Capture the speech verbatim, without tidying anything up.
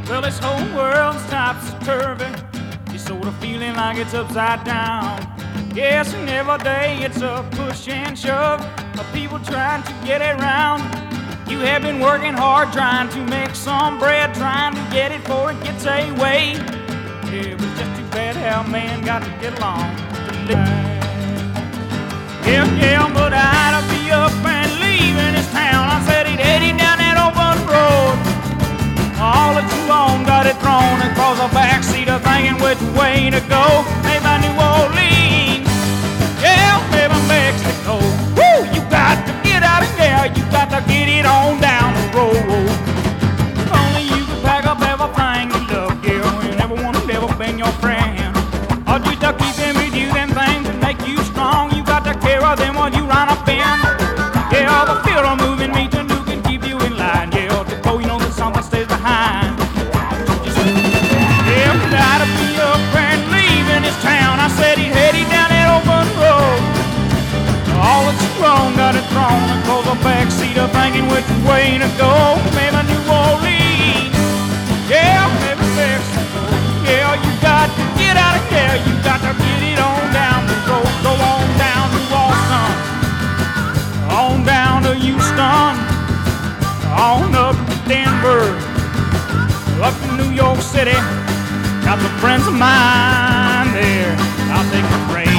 Well, this whole world's topsy-turvy. You're sort of feeling like it's upside down. Yes, and every day it's a push and shove of people trying to get it round. You have been working hard trying to make some bread, trying to get it before it gets away. Yeah, it was just too bad how man got to get along to live. Yeah, yeah, but I'd be up and leaving this town. I said he'd headed down that open road. All of too long got it thrown across the backseat of thinking which way to go. Maybe New Orleans, yeah, maybe Mexico. Woo! You got to get out of there, you got to get it on down the road. If only you could pack up everything you love, girl, and everyone who'd ever been your friend. Or just to keep them with you, them things that make you strong. You got to care of them while you run up in. Yeah, the fear of moving me to Nuke can keep you in line. Yeah, before you know that something stays behind. Yeah, but I'd be up and leaving this town. I said he'd headed down that open road. All that's wrong got it thrown across the backseat of thinking which way to go. Maybe New Orleans, yeah, maybe Mexico. Yeah, you got to get out of there. You got to get it on down the road. Go on down to Boston, on down to Houston, on up to Denver, up to New York City. Got some friends of mine there. I'll take the train.